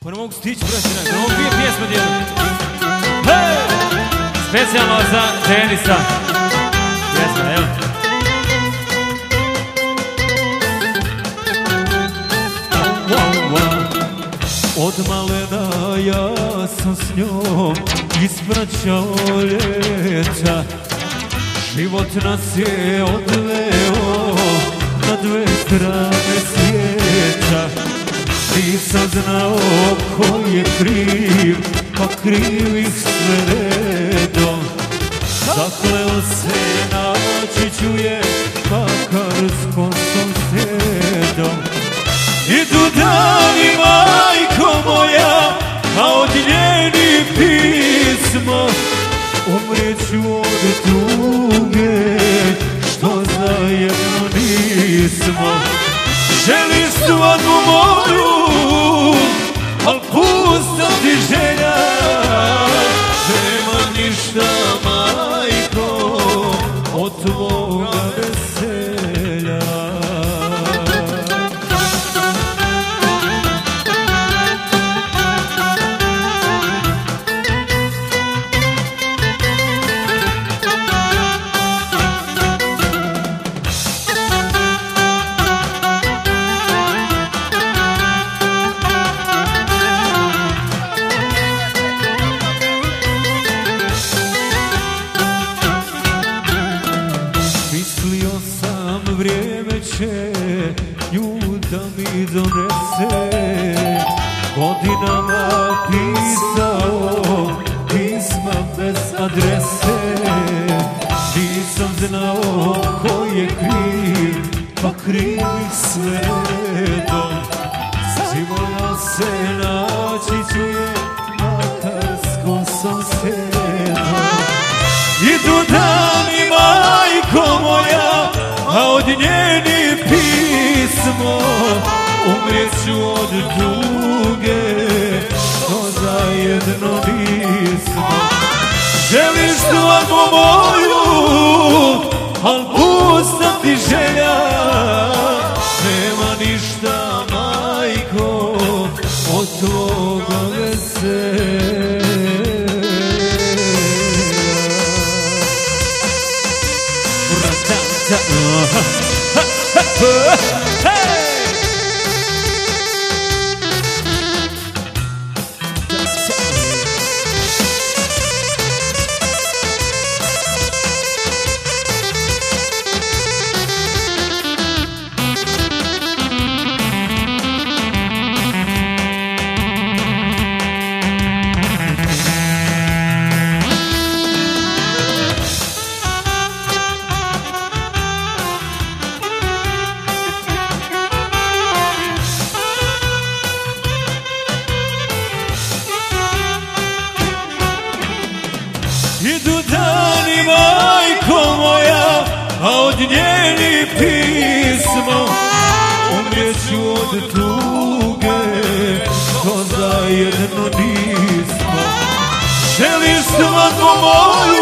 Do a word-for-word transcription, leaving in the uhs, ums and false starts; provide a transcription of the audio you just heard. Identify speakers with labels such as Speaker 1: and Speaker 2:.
Speaker 1: Pa ne mogu stići, brate, ne mogu dvije pjesme dijeliti. Hej! Specijalno za Denisa. Pjesma, evo. Od malena ja sam s njom ispraćao ljeta. Život nas je odveo na dve strane svijeta. Nisam znao ko je kriv, pa krivih sve redom. Zakleo se naći ću je makar s kosom sredom. Idu dani, majko moja, a od njeni pismo. Umrijeću od tuge, što zajedno nismo. Želiš svadbu moju, al pusta ti želja. Nema ništa, majko, od tvoga veselja. Mislio sam vrijeme će nju da mi donese. Godinama pisao pisma bez adrese. Nisam znao ko je kriv, pa krivih sve redom. Sigurno se naći ću je makar s kosom sredom. Idu dani, majko moja, a od njeni pismo. Umrijeću od tuge, što zajedno nismo. Želiš svadbu moju, al pusta ti želja. Nema ništa, majko, od tvoga veselja. Idu dani, majko moja, a od njeni pismo. Umrijeću od tuge, što zajedno nismo. Želiš svadbu moju,